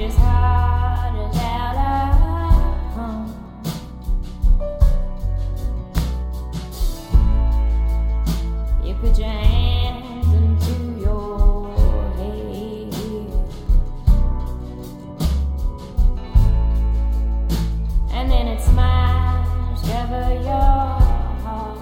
as hard as out of home. You put your hands into your head, and then it smiles, cover your heart.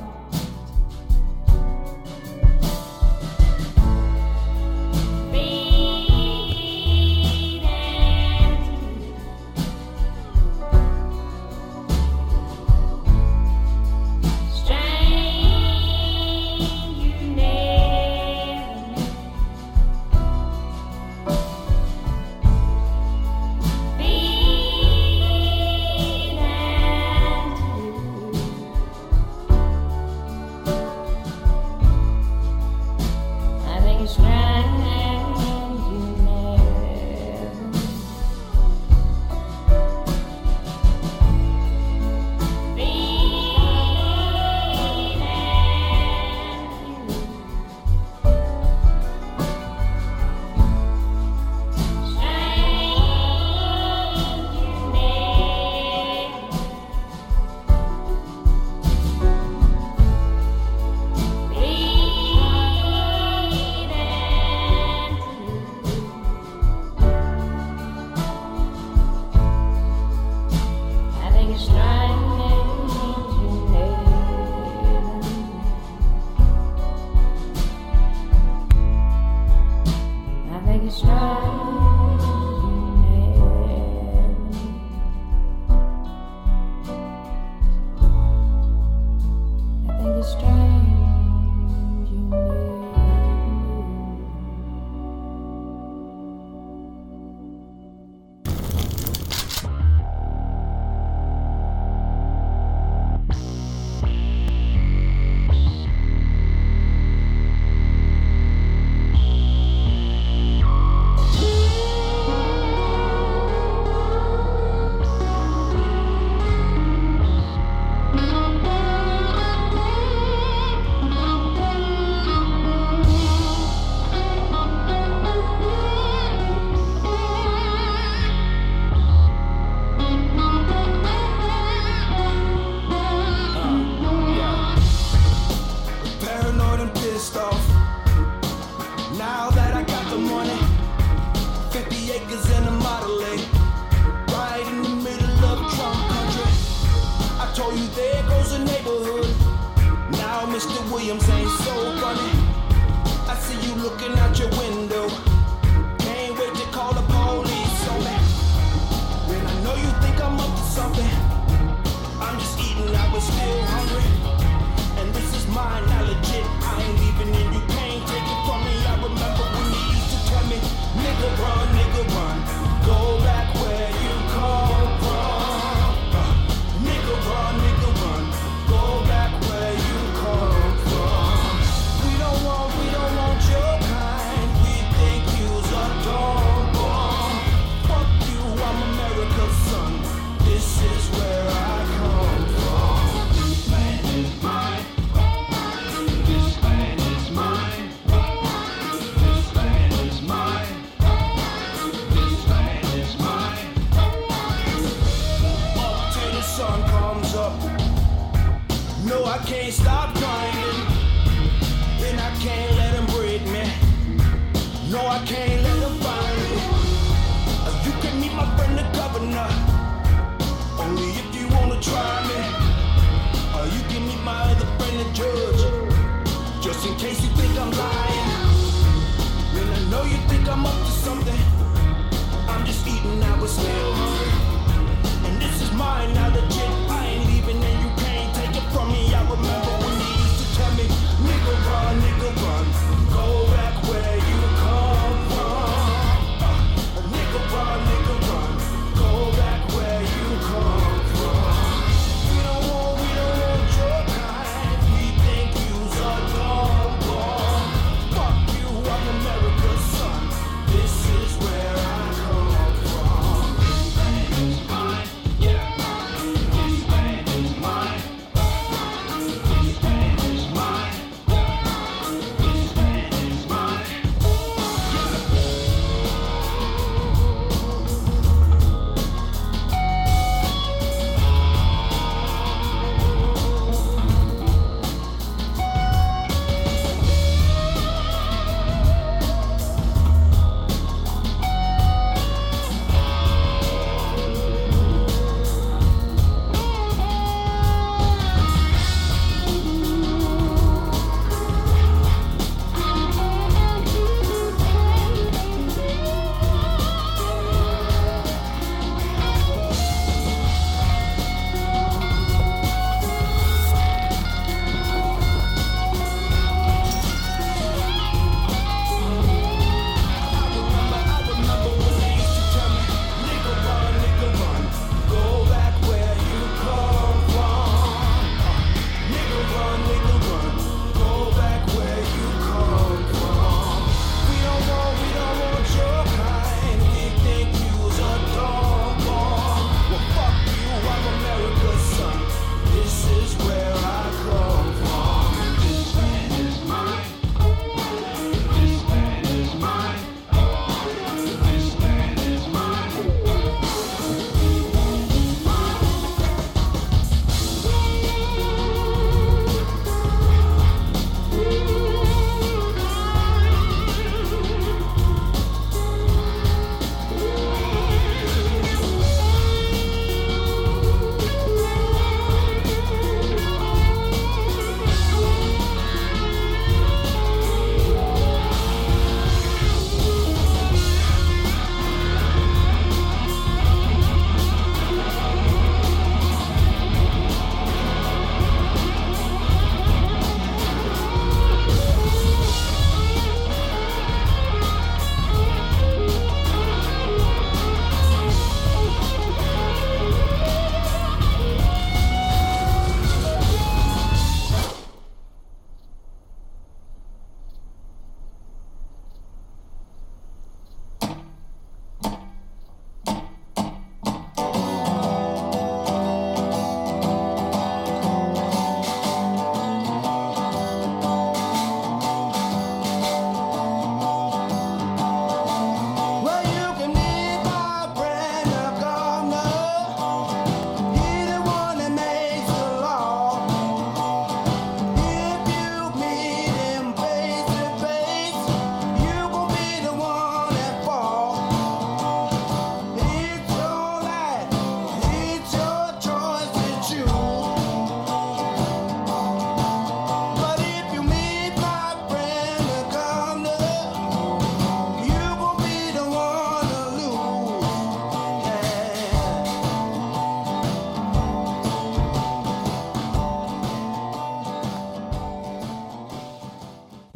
Nigga run, go back where you come from.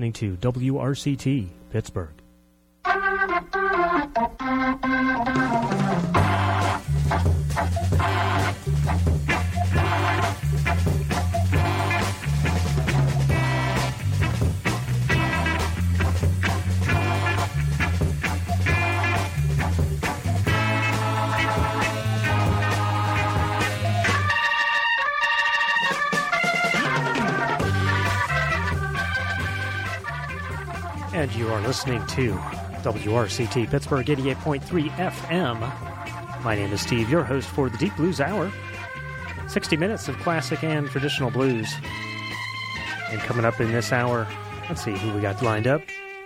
listening to WRCT Pittsburgh. And you are listening to WRCT Pittsburgh 88.3 FM. My name is Steve, your host for the Deep Blues Hour. 60 minutes of classic and traditional blues. And coming up in this hour, let's see who we got lined up.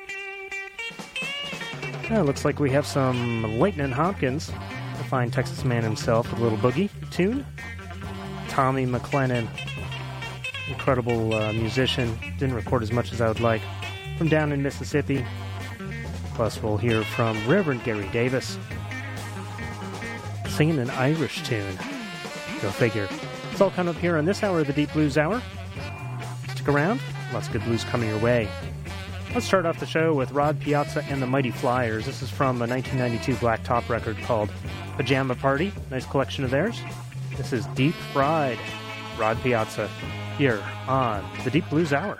Looks like we have some Lightnin' Hopkins, the fine Texas man himself, with a little boogie tune. Tommy McLennan, incredible musician, didn't record as much as I would like, from down in Mississippi. Plus we'll hear from Reverend Gary Davis singing an Irish tune. Go figure. It's all coming up here on this hour of the Deep Blues Hour. Stick around. Lots of good blues coming your way. Let's start off the show with Rod Piazza and the Mighty Flyers. This is from a 1992 Black Top record called Pajama Party. Nice collection of theirs. This is Deep Fried. Rod Piazza here on the Deep Blues Hour.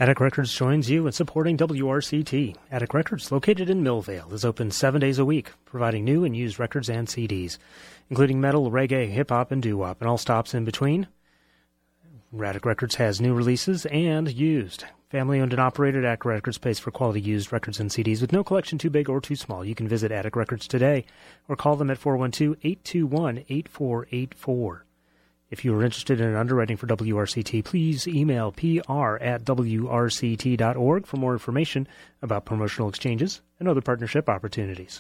Attic Records joins you in supporting WRCT. Attic Records, located in Millvale, is open 7 days a week, providing new and used records and CDs, including metal, reggae, hip-hop, and doo-wop, and all stops in between. Attic Records has new releases and used. Family-owned and operated, Attic Records pays for quality used records and CDs with no collection too big or too small. You can visit Attic Records today or call them at 412-821-8484. If you are interested in underwriting for WRCT, please email pr@wrct.org for more information about promotional exchanges and other partnership opportunities.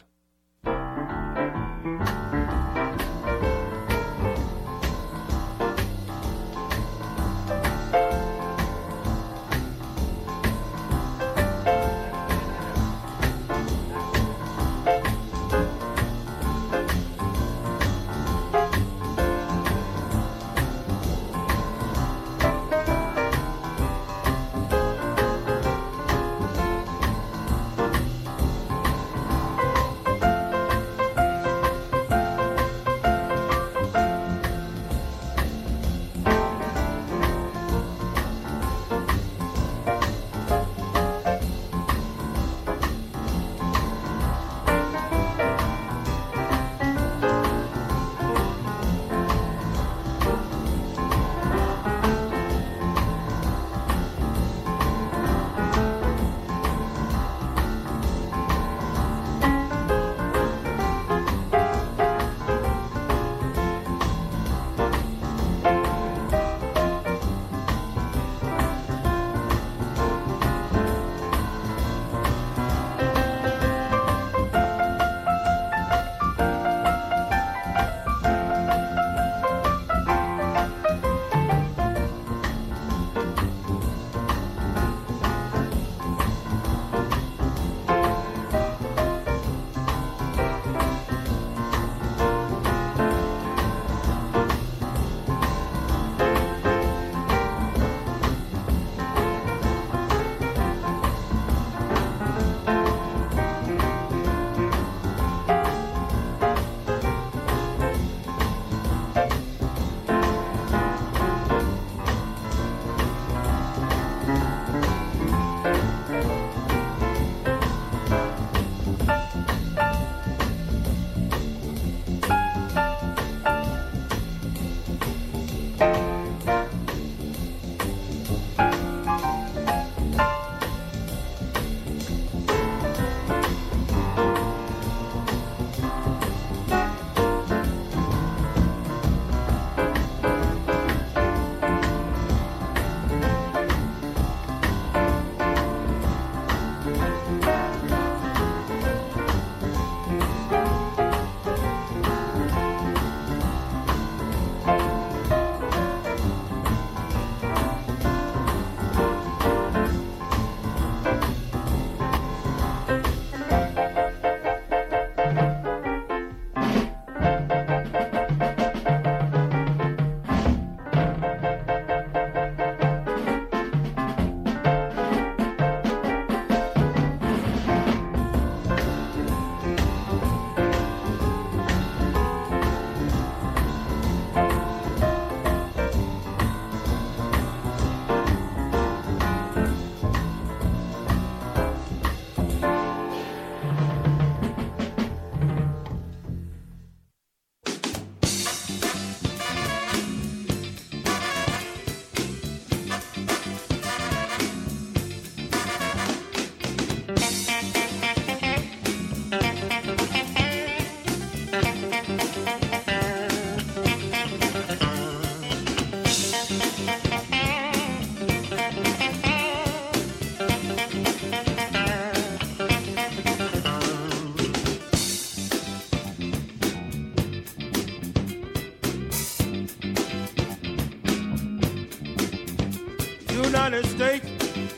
United States,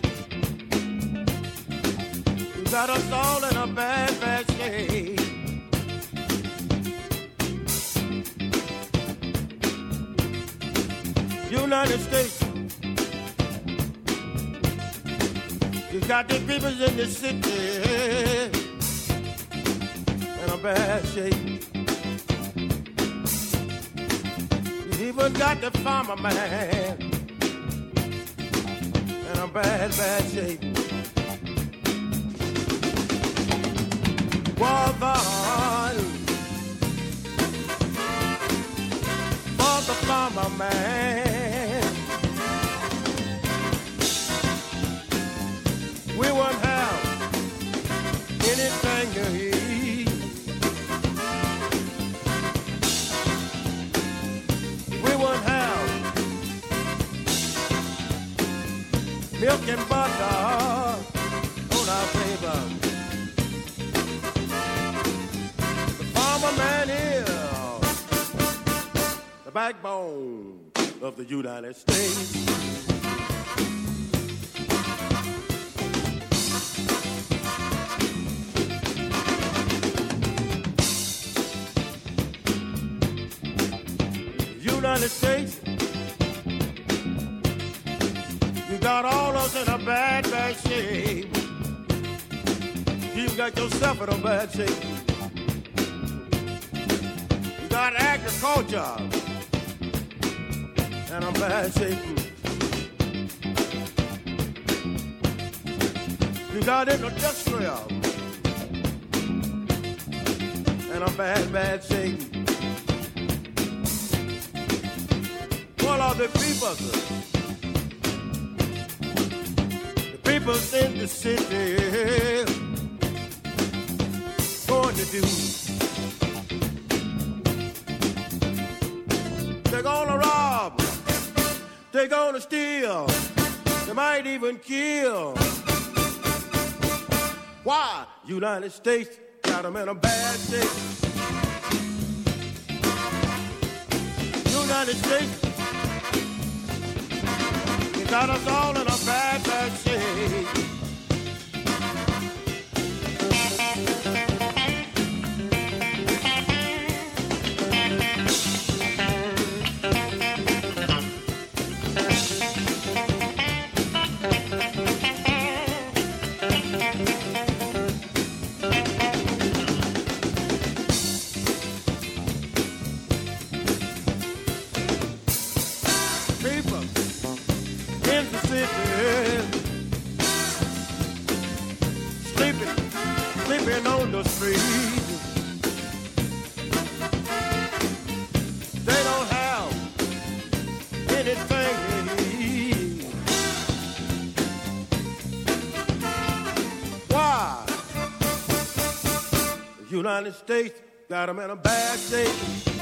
you got us all in a bad, bad shape. United States, you got the people in the city in a bad shape. You even got the farmer man in in a bad, bad shape. Was on for the farmer man. We wouldn't have anything to eat. We wouldn't have milk and butter on our table. The farmer man is the backbone of the United States. United States, you got all of us in a bad, bad shape. You got yourself in a bad shape. You got agriculture in a bad shape. You got industrial in a bad, bad shape. What are the people in the city going to do? They're gonna rob, they're gonna steal, they might even kill. Why? United States got them in a bad shape. United States got us all in a bad, bad shape. Sleeping on the street. They don't have anything to eat. Why? The United States got them in a bad shape.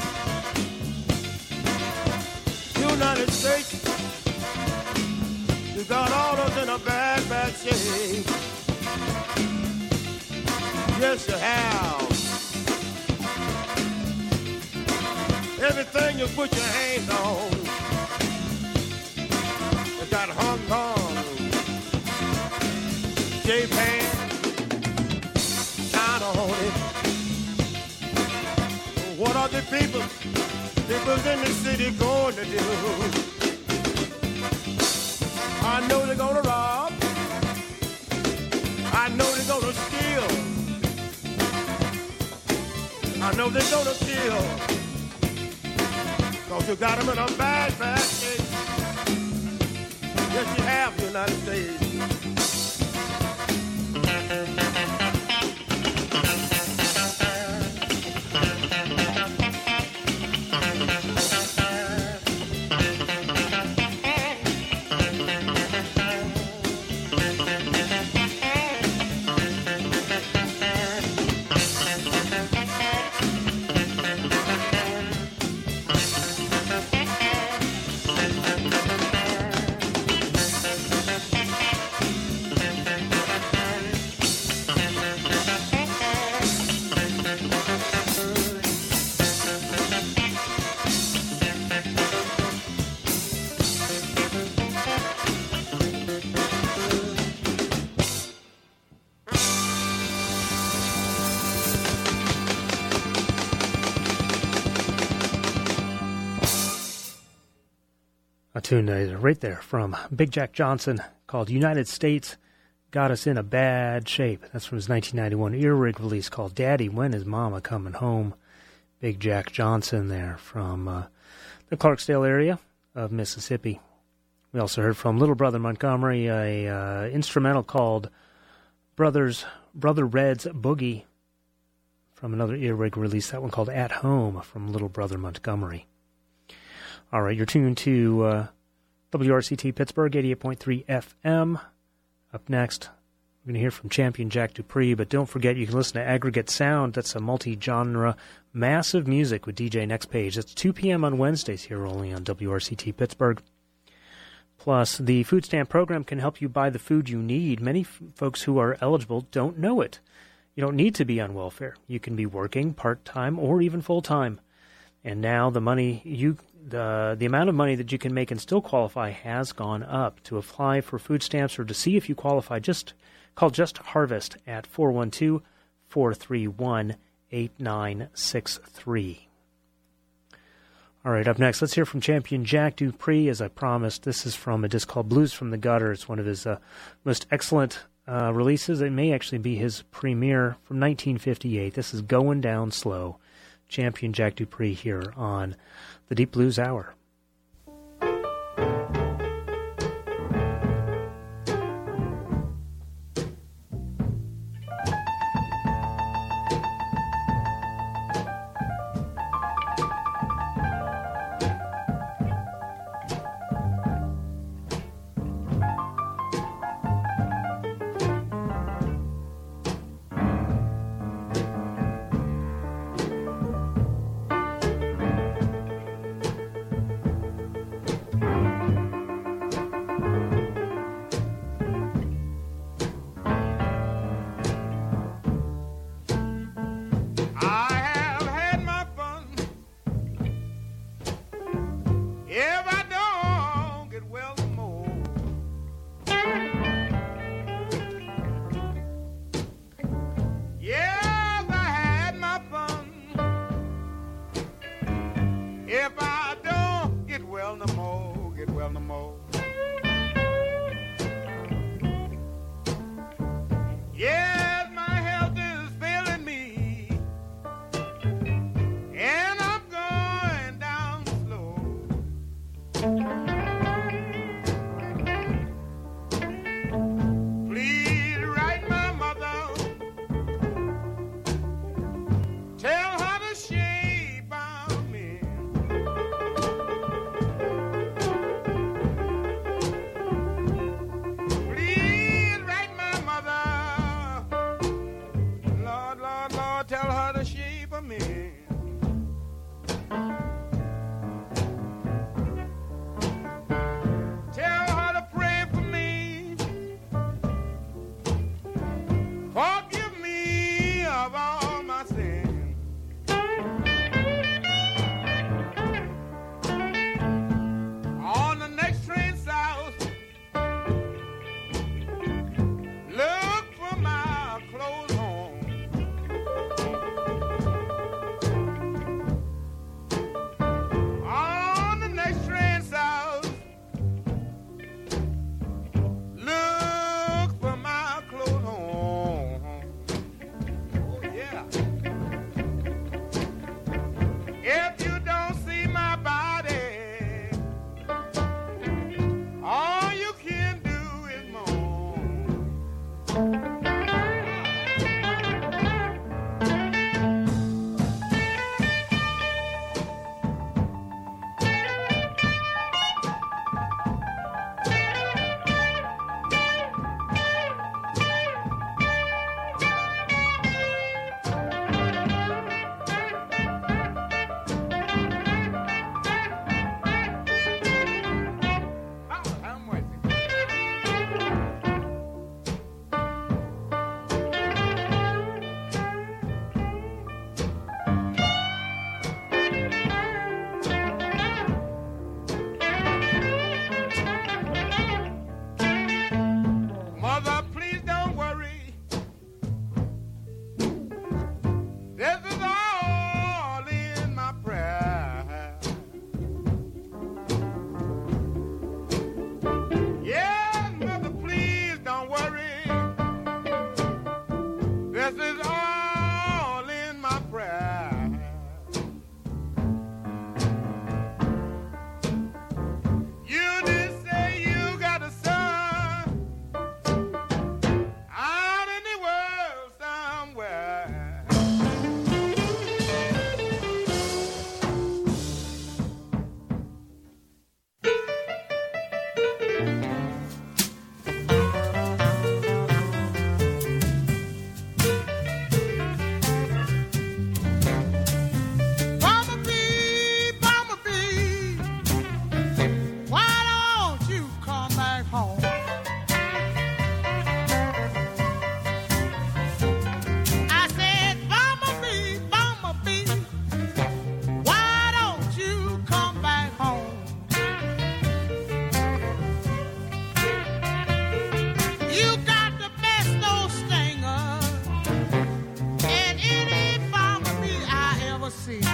United States, you got all of us in a bad, bad shape. Yes, you have. Everything you put your hands on, you got Hong Kong, Japan, China on it. What are the people in the city going to do? I know they're gonna rob. I know they're gonna steal. I know they're gonna kill. Cause you got them in a bad, bad shape. Yes, you have, United States. A tune right there from Big Jack Johnson called United States Got Us in a Bad Shape. That's from his 1991 earwig release called Daddy, When Is Mama Coming Home? Big Jack Johnson there from the Clarksdale area of Mississippi. We also heard from Little Brother Montgomery, a instrumental called Brother Red's Boogie from another Earwig release, that one called At Home from Little Brother Montgomery. All right, you're tuned to WRCT Pittsburgh, 88.3 FM. Up next, we're going to hear from champion Jack Dupree, but don't forget you can listen to Aggregate Sound. That's a multi-genre, massive music with DJ Next Page. That's 2 p.m. on Wednesdays here only on WRCT Pittsburgh. Plus, the food stamp program can help you buy the food you need. Many folks who are eligible don't know it. You don't need to be on welfare. You can be working part-time or even full-time. And now the amount of money that you can make and still qualify has gone up. To apply for food stamps or to see if you qualify, call Just Harvest at 412-431-8963. All right, up next, let's hear from champion Jack Dupree. As I promised, this is from a disc called Blues from the Gutter. It's one of his most excellent releases. It may actually be his premiere from 1958. This is Going Down Slow. Champion Jack Dupree here on the Deep Blues Hour.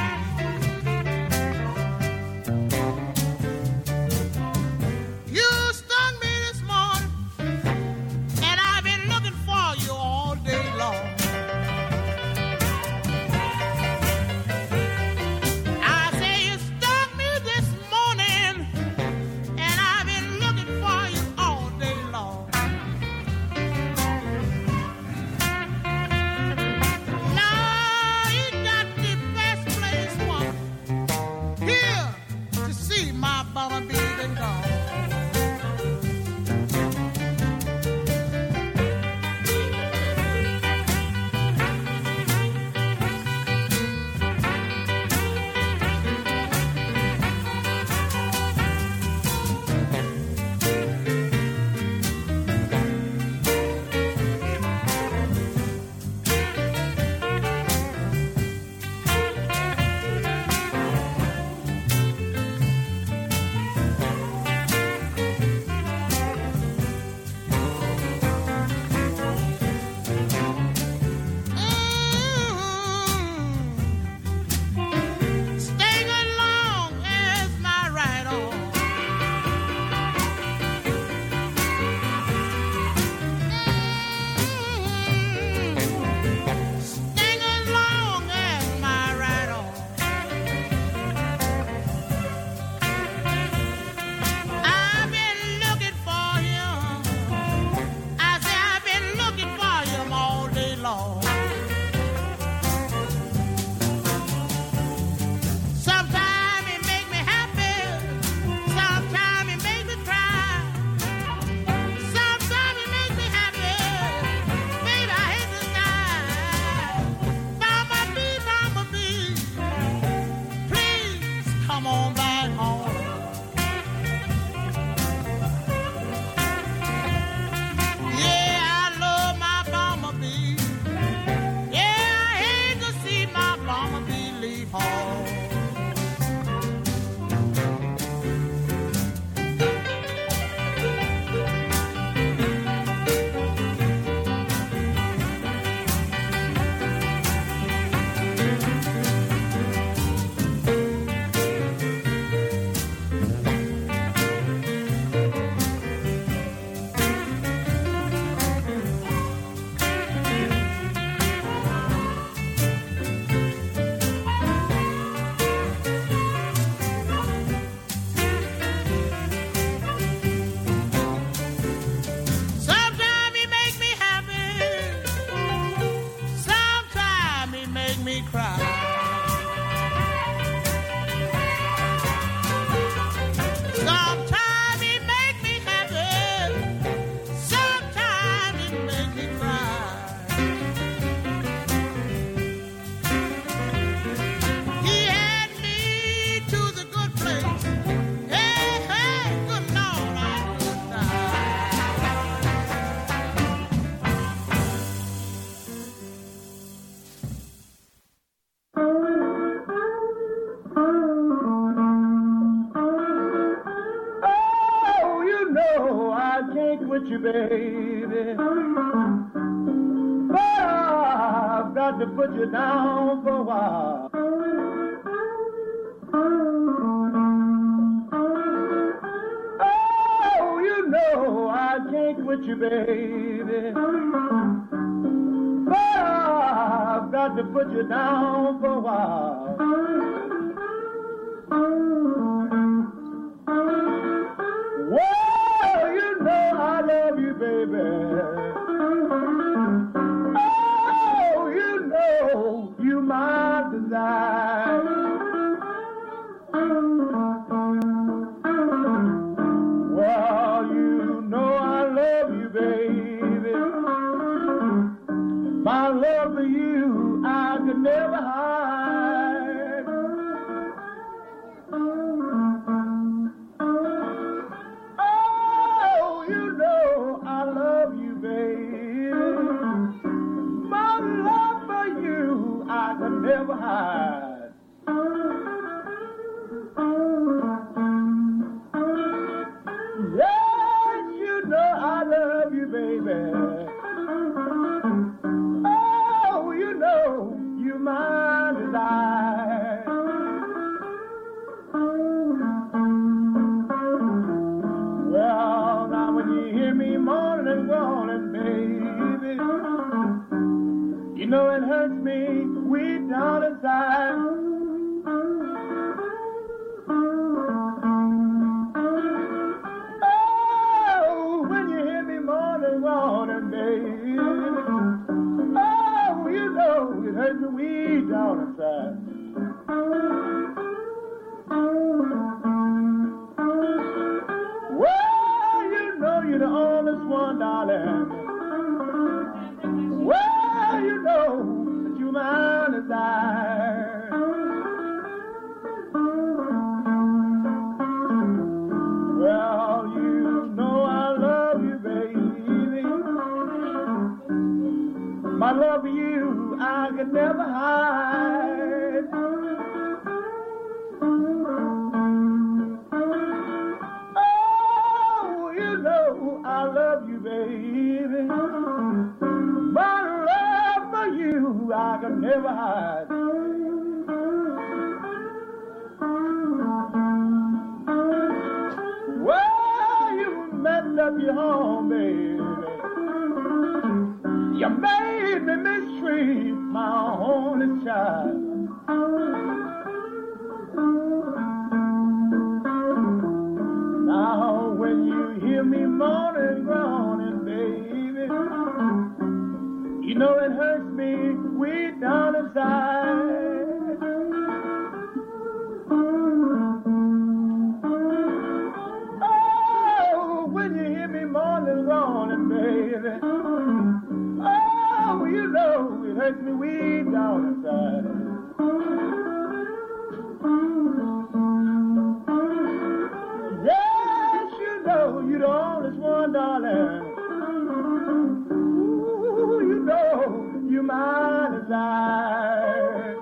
with you, baby. But I've got to put you down for a while. Oh, you know I can't with you, baby. But I've got to put you down for a while. Well, you know I love you, baby. Oh, you know you my desire. Well, you know I love you, baby. My love for you I could never hide. darling. Well, you know that you're my desire. Well, you know I love you, baby. My love for you I can never hide. Oh, you know I love you, baby. My love for you I can never hide. Well, you messed up your home, baby. You made me mistreat my only child. Now when you hear me moaning, groaning, baby, you know it hurts me way down inside. Oh, when you hear me moaning, groaning, baby, oh, you know it hurts me way down inside. Yes, you know you're the honest one, darling. Ooh, you know you're my desire.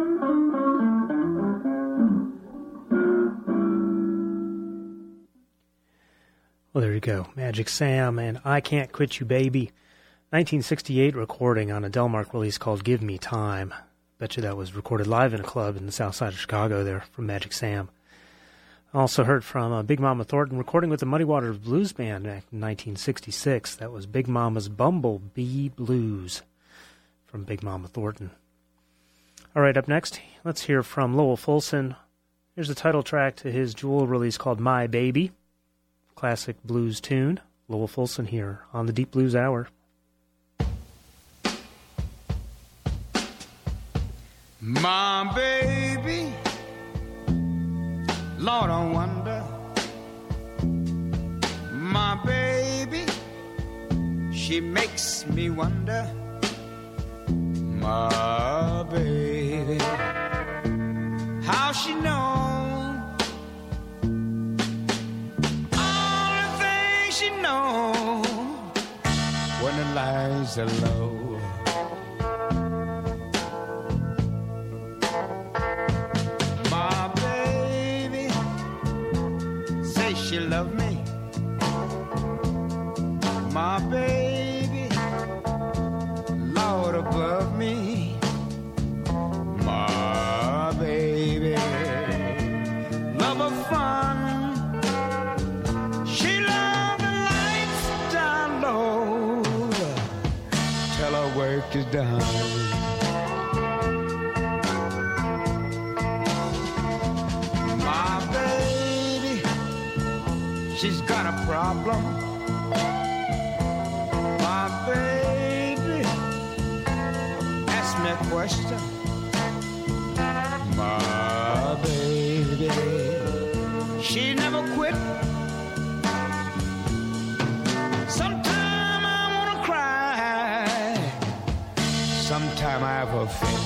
Well, there you go. Magic Sam and I Can't Quit You, Baby. 1968 recording on a Delmark release called Give Me Time. Bet you that was recorded live in a club in the south side of Chicago there from Magic Sam. Also heard from Big Mama Thornton recording with the Muddy Waters Blues Band back in 1966. That was Big Mama's Bumblebee Blues from Big Mama Thornton. All right, up next, let's hear from Lowell Fulson. Here's the title track to his Jewel release called My Baby. Classic blues tune. Lowell Fulson here on the Deep Blues Hour. My baby, Lord, I wonder. My baby, she makes me wonder. My baby, how she knows all the things she knows when the lights are low. She love me, my baby, Lord above me, my baby, love of fun, she love the lights down low, till her work is done. She's got a problem, my baby. Ask me a question, my baby. She never quit. Sometime I wanna cry, sometime I have a fit.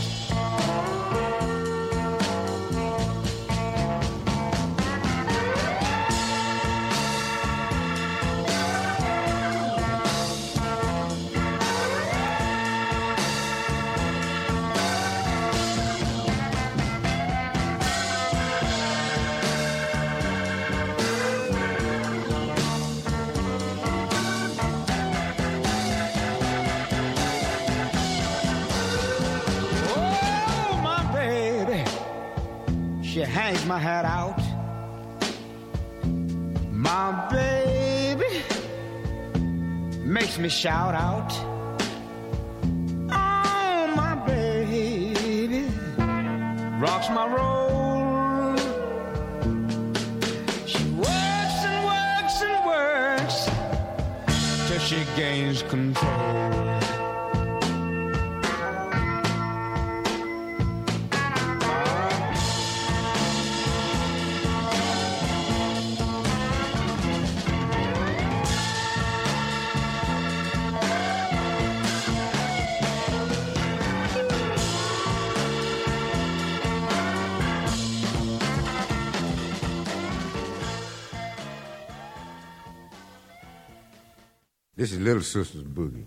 She hangs my hat out, my baby makes me shout out. Oh, my baby rocks my roll. She works and works and works till she gains control. This is Little Sister's Boogie.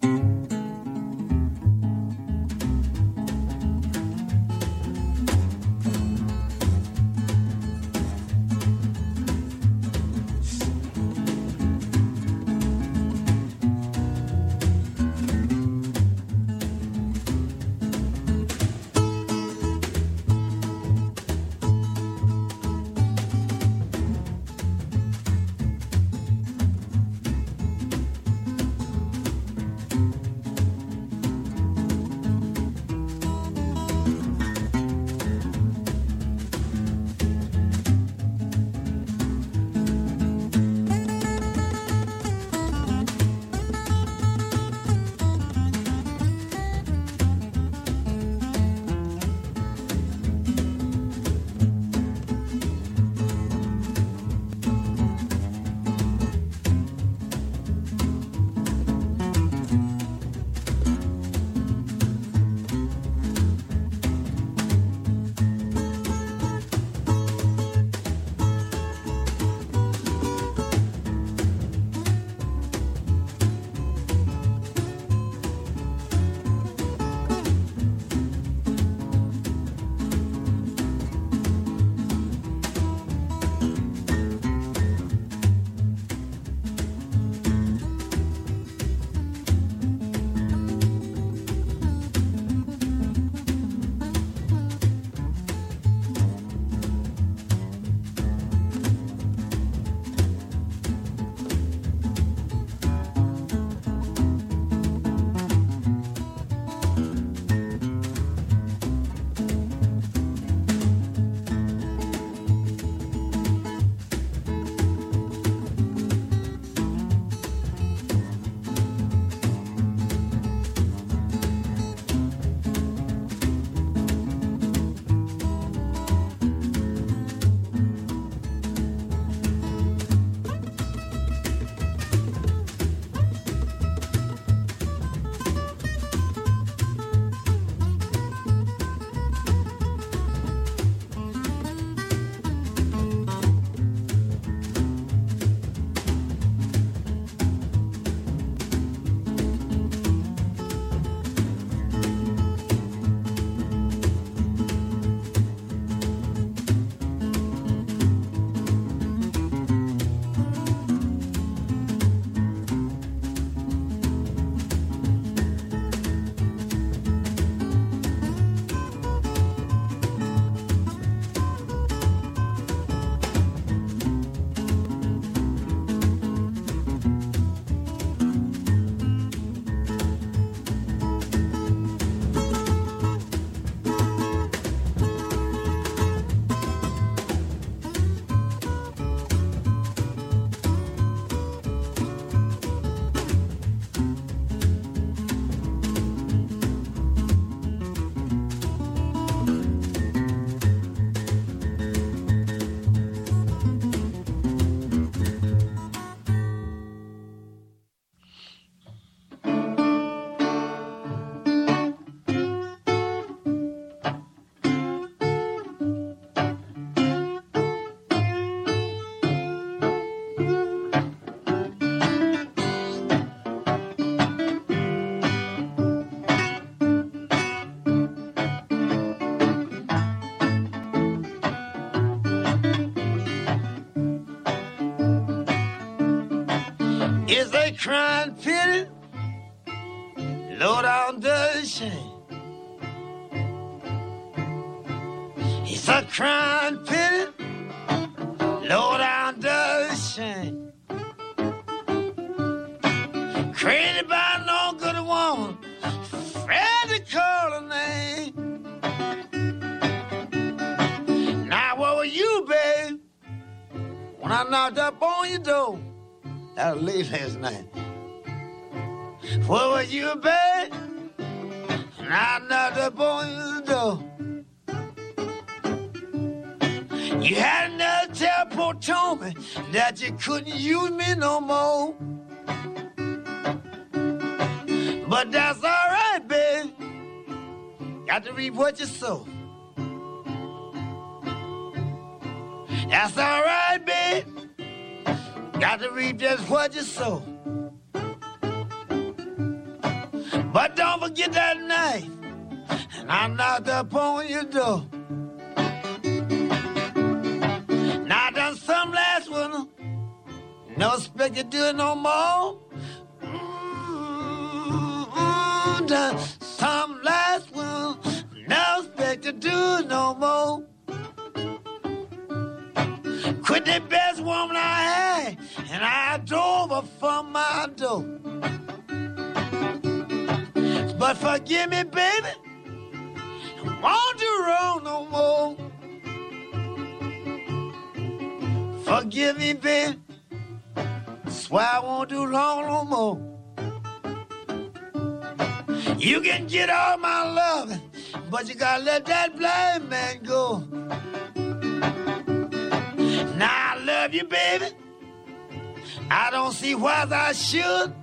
Is a crying pity, low down the shame. It's a crying pity, low down the shame. Crazy by no good woman, afraid to call her name. Now where were you, babe, when I knocked up on your door? That was late last night. Where were you, babe? And I knocked up on your door. You had another telephone told me that you couldn't use me no more. But that's all right, babe. Got to reap what you sow. That's all right, babe. Got to reap just what you sow. But don't forget that night, and I knocked up on your door. Now I done some last winter, no expect to do it no more. Done some last winter, no expect to do it no more. Quit the best woman I had, and I drove her from my door. But forgive me, baby, I won't do wrong no more. Forgive me, baby, swear I won't do wrong no more. You can get all my love, but you gotta let that blind man go. Now I love you, baby, I don't see why I should.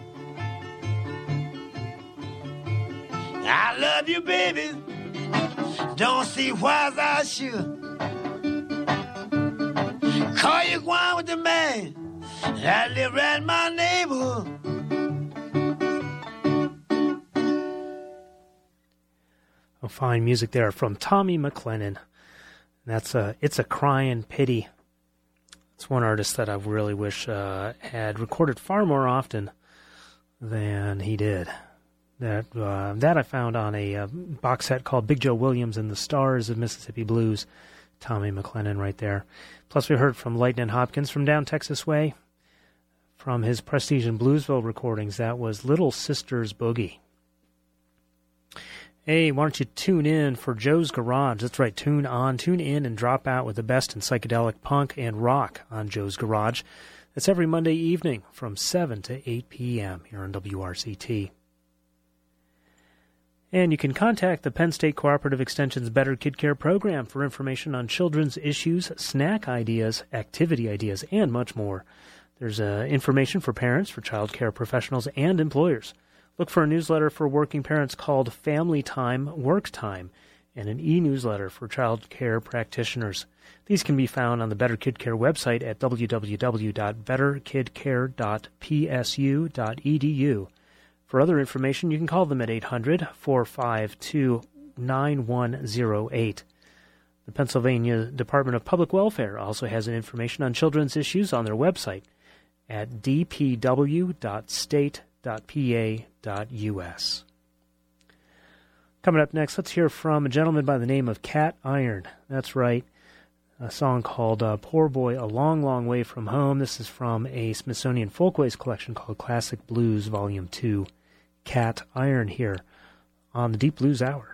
I love you, baby, don't see why I should. Call you going with the man that live right in my neighborhood. Oh, fine music there from Tommy McLennan. That's It's a Crying Pity. It's one artist that I really wish had recorded far more often than he did. That I found on a box set called Big Joe Williams and the Stars of Mississippi Blues. Tommy McLennan right there. Plus we heard from Lightnin' Hopkins from down Texas way. From his Prestige and Bluesville recordings, that was Little Sister's Boogie. Hey, why don't you tune in for Joe's Garage? That's right, tune in and drop out with the best in psychedelic punk and rock on Joe's Garage. That's every Monday evening from 7 to 8 p.m. here on WRCT. And you can contact the Penn State Cooperative Extension's Better Kid Care program for information on children's issues, snack ideas, activity ideas, and much more. There's information for parents, for child care professionals, and employers. Look for a newsletter for working parents called Family Time, Work Time, and an e-newsletter for child care practitioners. These can be found on the Better Kid Care website at www.betterkidcare.psu.edu. For other information, you can call them at 800-452-9108. The Pennsylvania Department of Public Welfare also has information on children's issues on their website at dpw.state.pa.us. Coming up next, let's hear from a gentleman by the name of Cat Iron. That's right, a song called Poor Boy, A Long, Long Way From Home. This is from a Smithsonian Folkways collection called Classic Blues Volume 2. Cat Iron here on the Deep Blues Hour.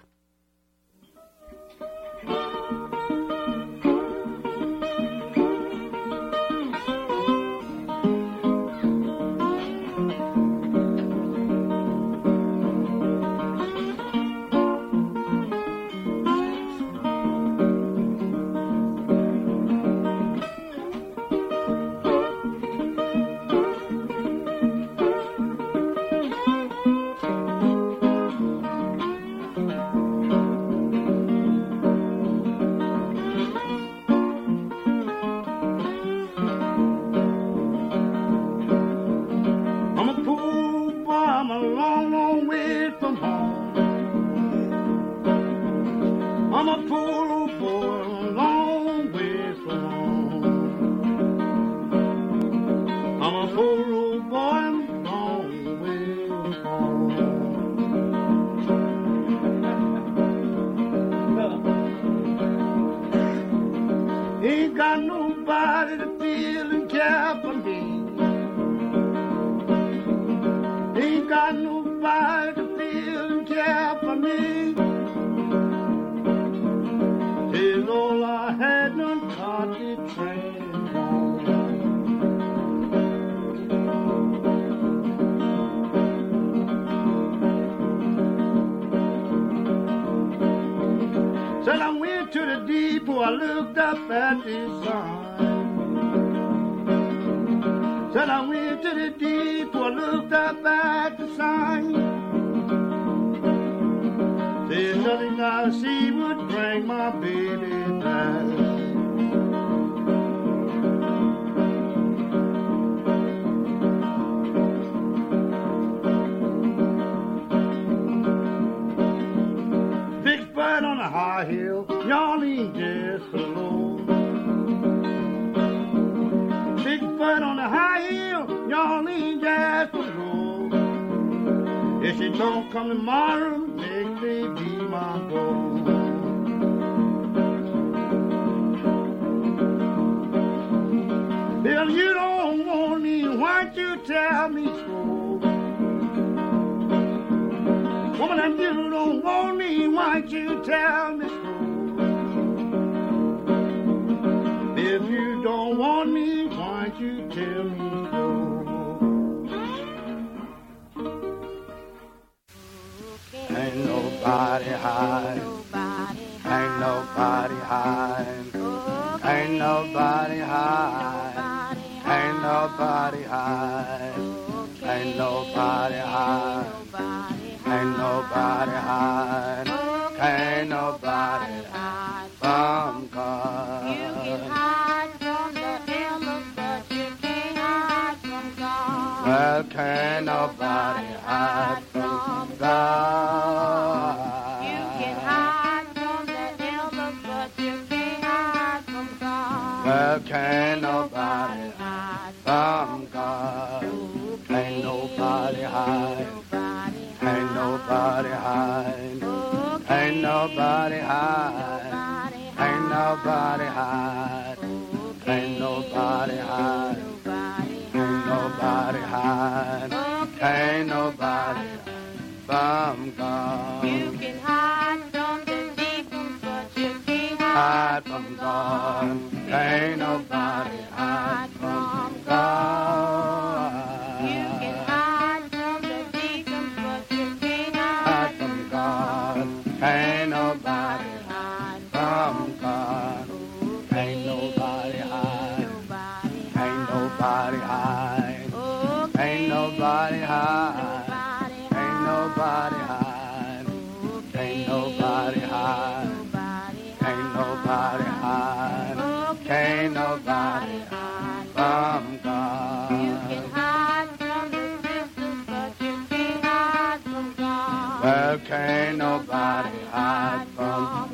If she don't come tomorrow, next day be my goal. If you don't want me, why don't you tell me so? Woman, if you don't want me, why don't you tell me so? If you don't want me, why don't you tell me so? Ain't nobody hiding. Ain't nobody hiding. Ain't nobody hiding. Ain't nobody hiding. Ain't nobody hiding. Ain't nobody hiding. Ain't nobody hide from God. You can hide from the illness, but you can't hide from God. Well, can't nobody hide from God. You can hide from the illness, but you can't hide from God. Well, can't nobody hide from God. Ain't nobody hide. Ain't nobody hide. Ain't nobody hide. Ain't nobody hide. Ain't nobody hide. Ain't nobody hide. Ain't nobody from God. You can hide from the demons, but you can't Hide from God. Ain't nobody hide from God. You can hide from the demons, but you can't Hide from God. Ain't nobody hide from God. Ain't nobody hide. Ain't nobody hide. Ain't nobody hide. Ain't nobody hide. Ain't nobody hide. Ain't nobody hide. Ain't nobody hide from God. You can hide from the sisters, but you can't hide from God. Well, can't nobody hide from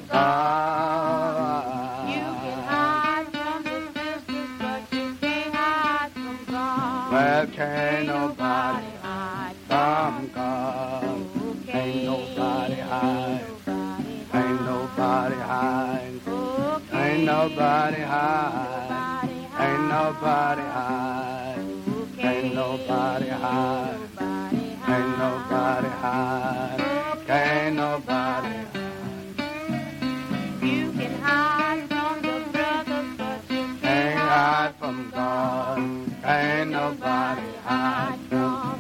God. You can hide from the sisters, but you can't hide from God. Well, can't nobody hide from God. Ain't nobody hide. Ain't nobody hide. Ain't nobody hide. Ain't nobody hide. Ain't nobody hide. Ain't nobody hide. Ain't nobody hide. You can hide from the brothers, but you Ain't can't hide from God. Ain't nobody hide from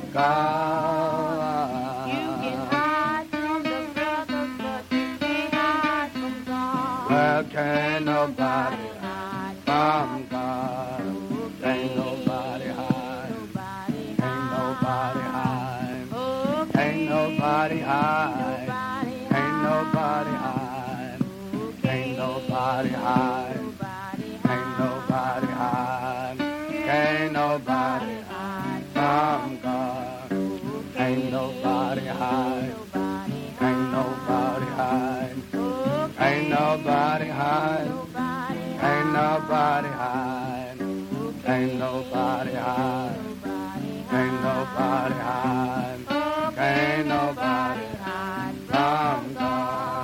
God. You can hide from the brothers, but you can't hide from God. Well, can't nobody hide from God. Ain't nobody hide. Ain't nobody hide. Ain't nobody hide. Ain't nobody hide. Ain't nobody hide. Ain't nobody hide. Ain't nobody hide from God. Ain't nobody hide. Ain't nobody hide. Ain't nobody hide. Ain't nobody hide. Ain't nobody hide. Ain't nobody hide. Ain't nobody hide from God.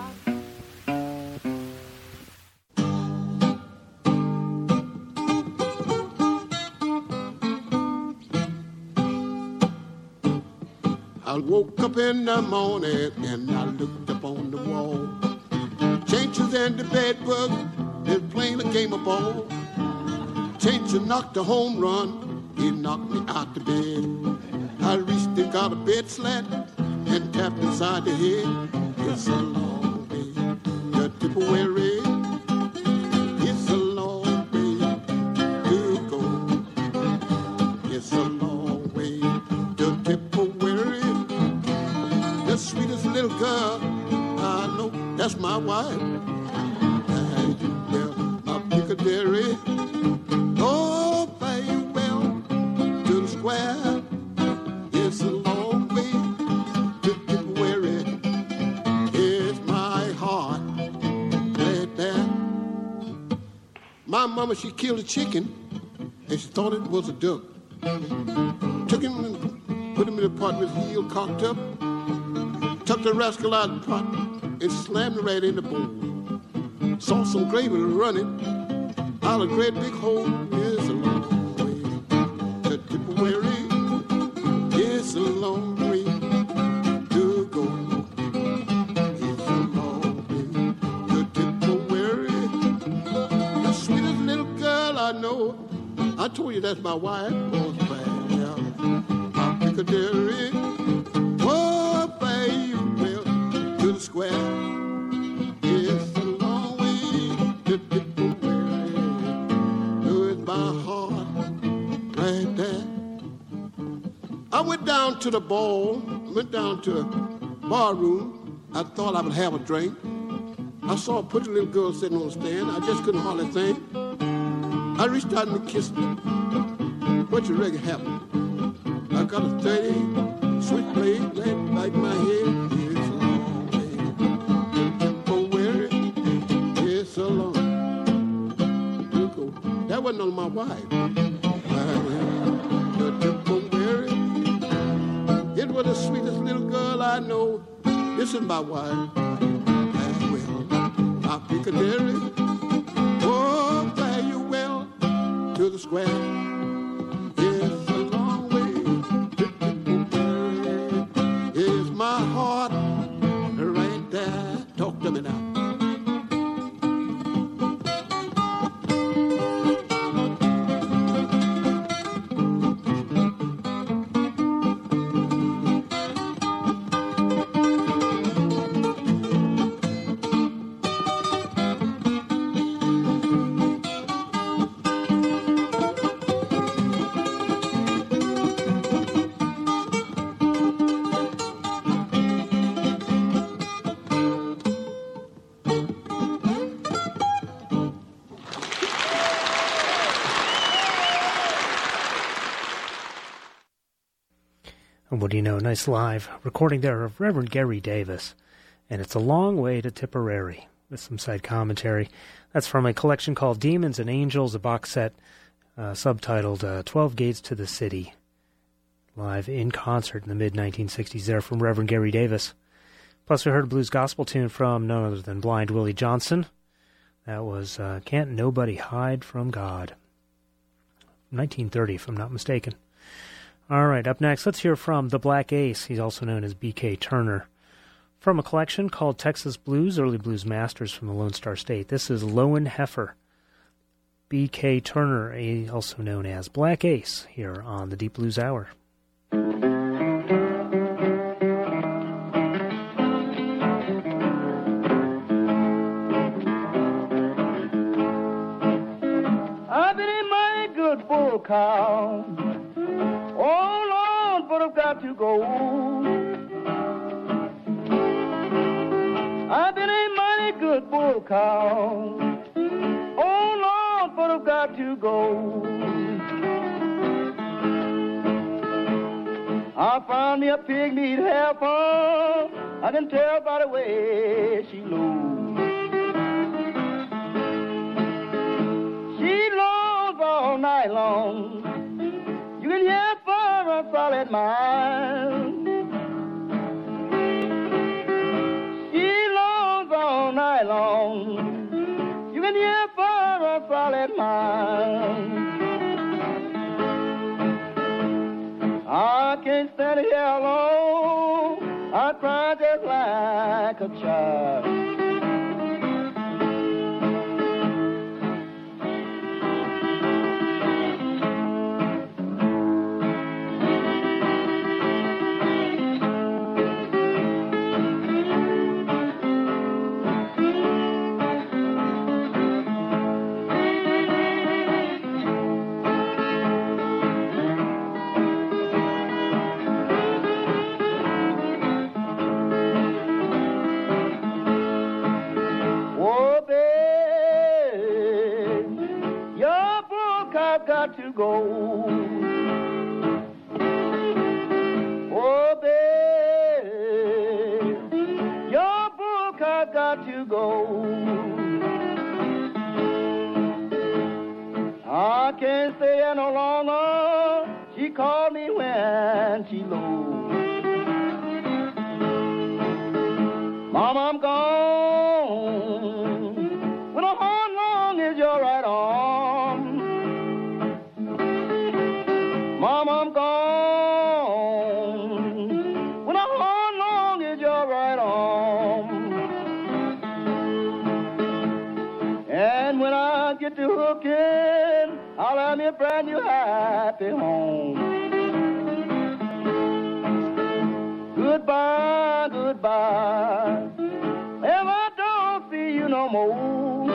I woke up in the morning and I looked up on the wall. Changes and the bed bug, it plainly came upon. Changer knocked a home run, he knocked me out the bed. I reached and got a bed slat and tapped inside the head. It's a long way to Tipperary. It's a long way to go. It's a long way to Tipperary. The sweetest little girl I know, that's my wife. And you wear my Piccadilly. Oh, very well to the square. It's a long way to Tipperary. It's my heart right there. My mama, she killed a chicken and she thought it was a duck. Took him and put him in the pot with his heel cocked up, took the rascal out of the pot, and slammed him right in the bowl. Saw some gravy running out of a great big hole. It's a long way to Tipperary. It's a long way to go. It's a long way to Tipperary. The sweetest little girl I know. I told you that's my wife. Oh, Piccadilly. Oh, farewell to the square. It's a long way to Tipperary. It's my heart right there. I went down to the ball. I went down to the bar room. I thought I would have a drink. I saw a pretty little girl sitting on the stand. I just couldn't hardly think. I reached out and kissed her. What you reckon happened? I got a 30 switchblade right like my head. It's a long way to wear it. It's a long to go. That wasn't on my wife. It was the sweetest little girl I know. This is my wife. Well, I Piccadilly. Oh, fare you well to the square. It's a long way to Tipperary. It's my heart right there. Talk to me now. What do you know? Nice live recording there of Reverend Gary Davis. And it's a long way to Tipperary with some side commentary. That's from a collection called Demons and Angels, a box set subtitled 12 Gates to the City. Live in concert in the mid-1960s there from Reverend Gary Davis. Plus we heard a blues gospel tune from none other than Blind Willie Johnson. That was Can't Nobody Hide from God. 1930, if I'm not mistaken. All right, up next, let's hear from the Black Ace. He's also known as B.K. Turner. From a collection called Texas Blues, Early Blues Masters from the Lone Star State. This is Lowen Heifer. B.K. Turner, also known as Black Ace, here on the Deep Blues Hour. I've been in my good bull cow. Oh, Lord, but I've got to go. I've been a mighty good bull cow. Oh, Lord, but I've got to go. I found me a pig meat heifer. I can tell by the way she lows. She lows all night long. You can hear for a solid mile. She lows all night long. You can hear for a solid mile. I can't stand here alone. I cry just like a child. Got to go. Oh, babe, your book I've got to go. I can't stay here no longer. She called me when she low. Mama, I'm gone. When a horn long is your right arm. Mama, I'm gone. When a horn long is your right arm. And when I get to hooking, I'll have me a brand new happy home. Goodbye, goodbye. If I don't see you no more.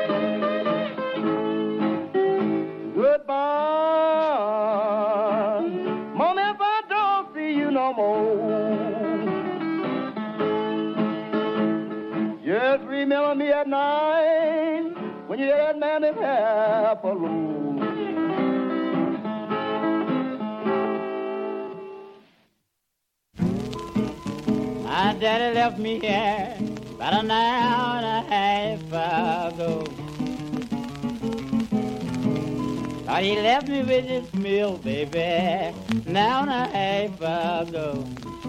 Goodbye. Mom, if I don't see you no more. Just remember me at night when you hear that man is half alone. My daddy left me here about an hour and a half ago. Thought he left me with this mill, baby, an hour and a half ago.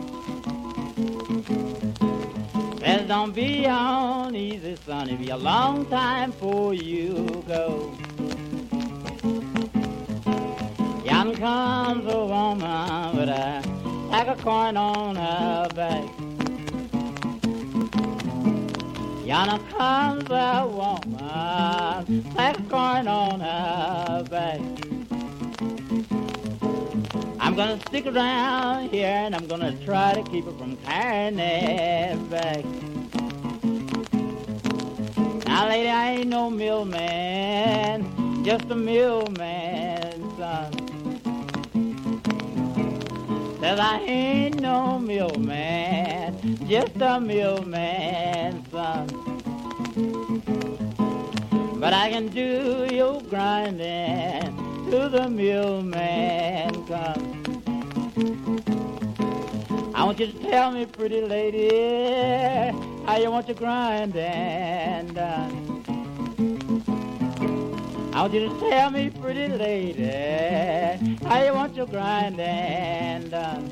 Well, don't be uneasy, son, it'll be a long time before you go. Yon comes a woman with a sack of corn on her back. Yana comes a woman, sack of corn on her back. I'm gonna stick around here and I'm gonna try to keep her from carrying it back. Now, lady, I ain't no millman, just a millman's son. Says I ain't no millman, just a millman's son. But I can do your grinding to the millman comes. I want you to tell me, pretty lady, how you want your grinding done. I want you to tell me, pretty lady, how you want your grinding done.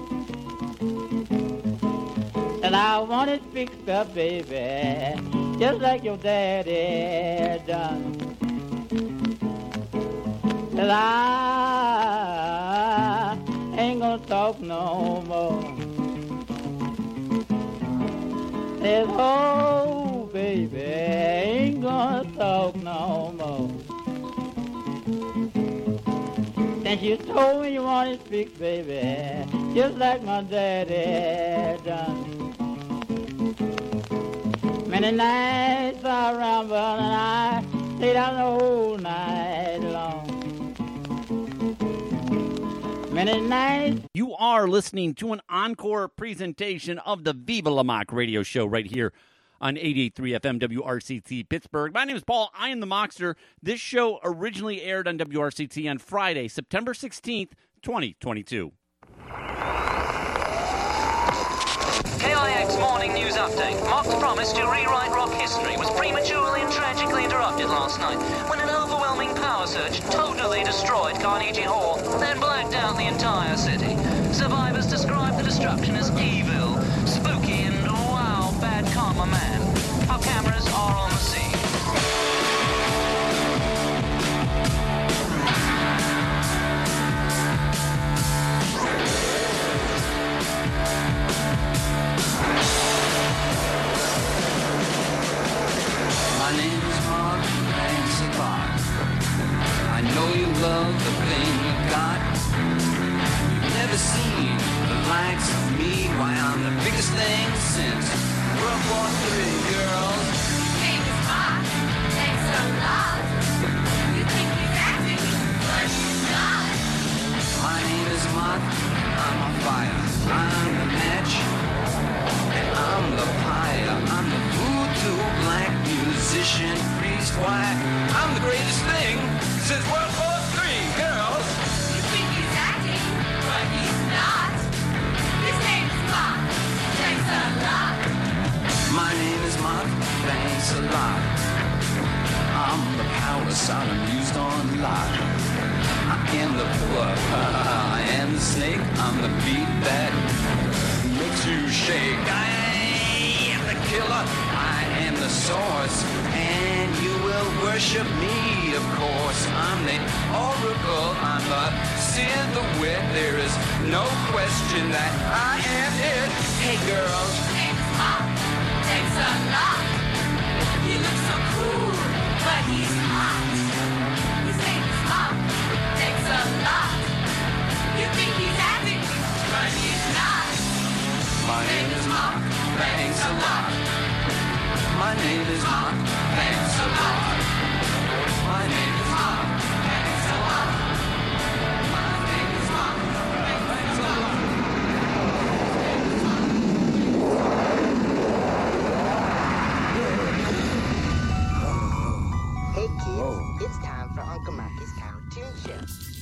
And I want it fixed up, baby, just like your daddy done. And I ain't gonna talk no more. Says, oh, baby, ain't gonna talk no more. Since you told me you wanted to fixed, baby, just like my daddy done. Many nights I rambled and I stayed out the whole night long. Many nights. You are listening to an encore presentation of the Viva La Mock radio show right here on 88.3 FM WRCT Pittsburgh. My name is Paul. I am the Mockster. This show originally aired on WRCT on Friday, September 16th, 2022. KIX Morning News Update. Mock's promise to rewrite rock history was prematurely and tragically interrupted last night when an overwhelming power surge totally destroyed Carnegie Hall, then blacked out the entire city. Survivors describe the destruction as evil, spooky, and wow, bad karma man. Our cameras are on the scene. My name is Mark, thanks a lot. I know you love the thing you got. You've never seen the likes of me. Why, I'm the biggest thing since World War III, girls. My name is Mark, thanks a lot. You think he's acting, but he's not. My name is Mark, I'm on fire. I'm the match, and I'm the pyre. I'm the voodoo black musician priest. Why, I'm the greatest thing since World War III, girls. You think he's acting, but he's not. His name is Mark, thanks a lot. My name is Mark, thanks a lot. I'm the power Saddam used on lot. I am the plug. I am the snake. I'm the beat that makes you shake. I am the killer. I am the source. And you will worship me, of course. I'm the oracle. I'm the sin, the wit. There is no question that I am it. Hey, girls. Name's Hop, takes a lot. He looks so cool, but he's hot. His name is Hop, takes a lot. You think he's acting, but he's not. My name is Mark. Thanks a lot. My name is Mark. Thanks a lot. My name is Mark. Thanks a lot. My name is Mark. Thanks a lot. Hey kids, it's time for Uncle Mikey's Cartoon Show.